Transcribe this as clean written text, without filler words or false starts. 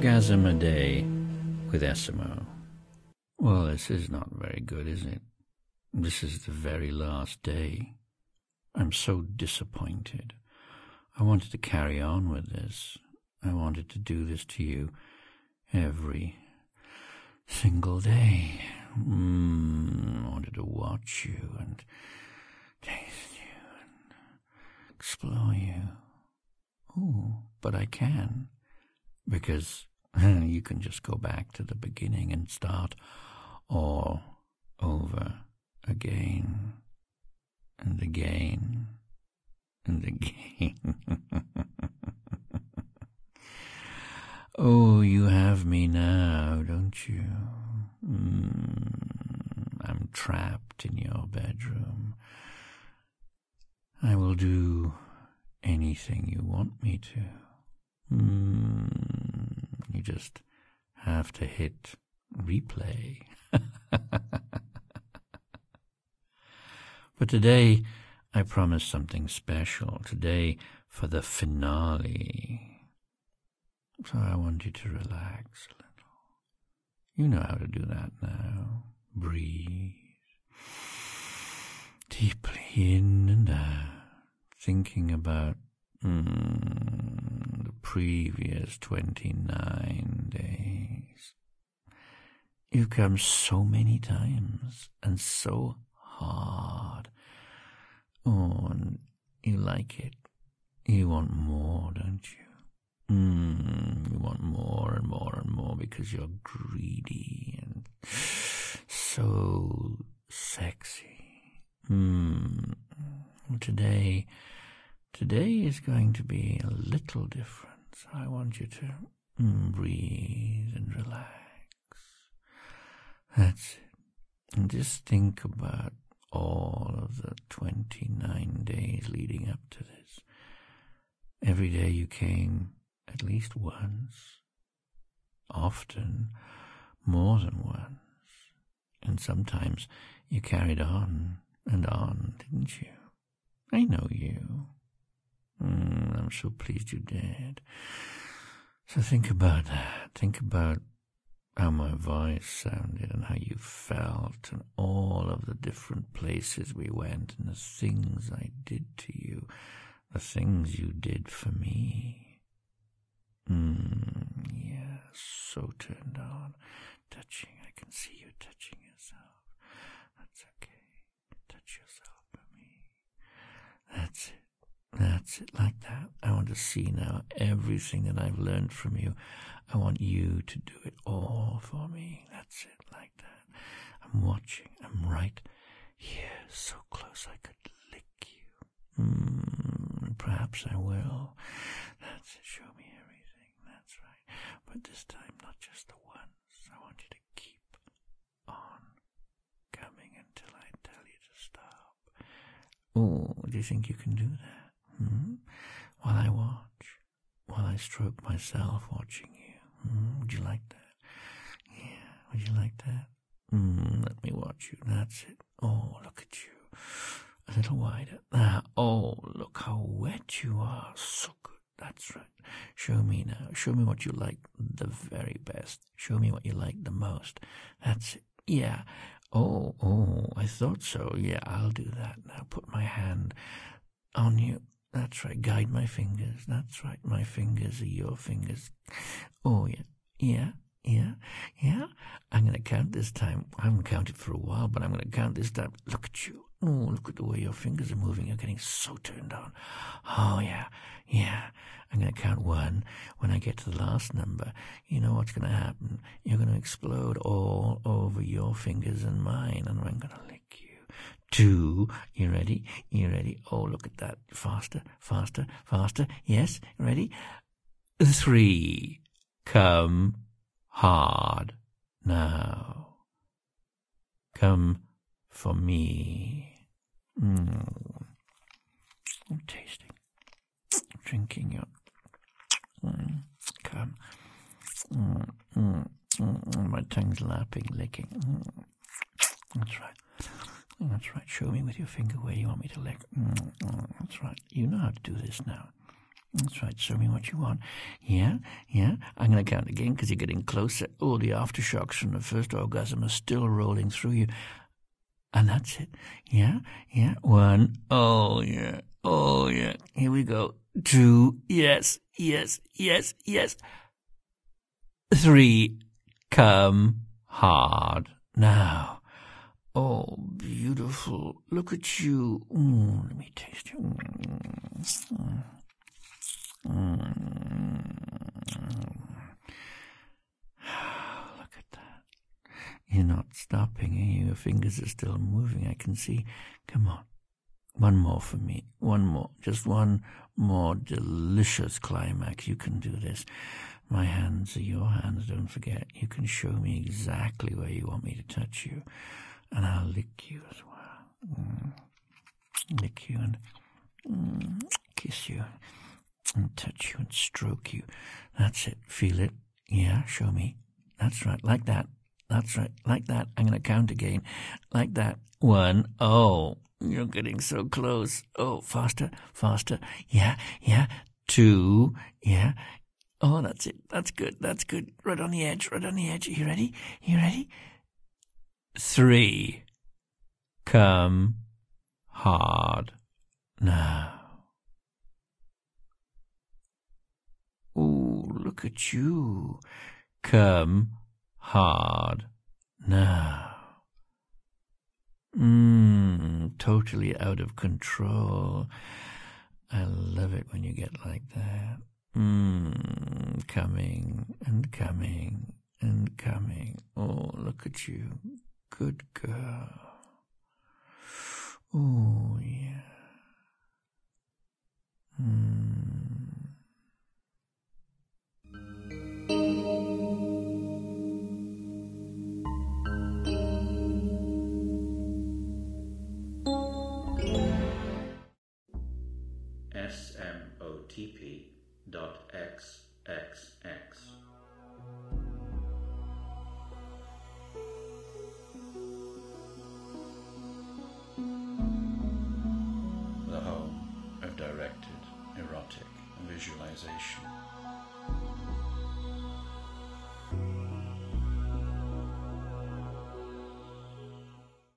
orgasm a day with Essimo. Well, this is not very good, is it? This is the very last day. I'm so disappointed. I wanted to carry on with this. I wanted to do this to you every single day. I wanted to watch you and taste you and explore you. Oh, but I can, because you can just go back to the beginning and start all over again and again and again. Oh, you have me now, don't you? I'm trapped in your bedroom. I will do anything you want me to. You just have to hit replay. But today, I promised something special. Today, for the finale. So I want you to relax a little. You know how to do that now. Breathe deeply in and out, thinking about the previous 29 days. You've come so many times and so hard. Oh, and you like it. You want more, don't you? You want more and more and more because you're greedy and so sexy. Today is going to be a little different. So I want you to breathe and relax. That's it. And just think about all of the 29 days leading up to this. Every day you came at least once, often more than once, and sometimes you carried on and on, didn't you? I know you. I'm so pleased you did. So think about that. Think about how my voice sounded and how you felt and all of the different places we went and the things I did to you, the things you did for me. Yeah, so turned on. Touching, I can see you touching yourself. That's okay. Touch yourself for me. That's it. That's it, like that. I want to see now everything that I've learned from you. I want you to do it all for me. That's it, like that. I'm watching. I'm right here, so close I could lick you. Perhaps I will. That's it. Show me everything. That's right. But this time, not just the once. I want you to keep on coming until I tell you to stop. Oh, do you think you can do that? While I watch, while I stroke myself watching you. Would you like that? Yeah, would you like that? Let me watch you. That's it. Oh, look at you. A little wider. Oh, look how wet you are. So good. That's right. Show me now. Show me what you like the very best. Show me what you like the most. That's it. Yeah. Oh, I thought so. Yeah, I'll do that. Now put my hand on you. That's right. Guide my fingers. That's right. My fingers are your fingers. Oh, yeah. I'm going to count this time. I haven't counted for a while, but I'm going to count this time. Look at you. Oh, look at the way your fingers are moving. You're getting so turned on. Oh, yeah. I'm going to count 1. When I get to the last number, you know what's going to happen. You're going to explode all over your fingers and mine, and I'm going to lick you. 2, you ready? Oh, look at that. Faster. Yes, ready? 3, come hard now. Come for me. I'm tasting, drinking your come. My tongue's lapping, licking. That's right. Show me with your finger where you want me to lick. That's right. You know how to do this now. That's right, show me what you want. Yeah, yeah. I'm going to count again because you're getting closer. Oh, the aftershocks from the first orgasm are still rolling through you. And that's it. Yeah, yeah. 1. Oh, yeah. Oh, yeah. Here we go. 2. Yes, yes, yes, yes. 3. Come hard. Now. Oh, beautiful. Look at you. Let me taste you. Look at that. You're not stopping, are you? Your fingers are still moving, I can see. Come on. One more for me. One more. Just one more delicious climax. You can do this. My hands are your hands, don't forget. You can show me exactly where you want me to touch you. And I'll lick you as well. Lick you and kiss you. And touch you and stroke you. That's it. Feel it. Yeah, show me. That's right. Like that. That's right. Like that. I'm going to count again. Like that. 1. Oh, you're getting so close. Oh, faster, faster. Yeah, yeah. 2. Yeah. Oh, that's it. That's good. That's good. Right on the edge. Right on the edge. You ready? You ready? 3. Come hard now. Ooh, look at you. Come hard now. Totally out of control. I love it when you get like that. Coming and coming and coming. Oh, look at you. Good girl. Oh, yeah. smotp.xxx. The home of directed erotic visualization.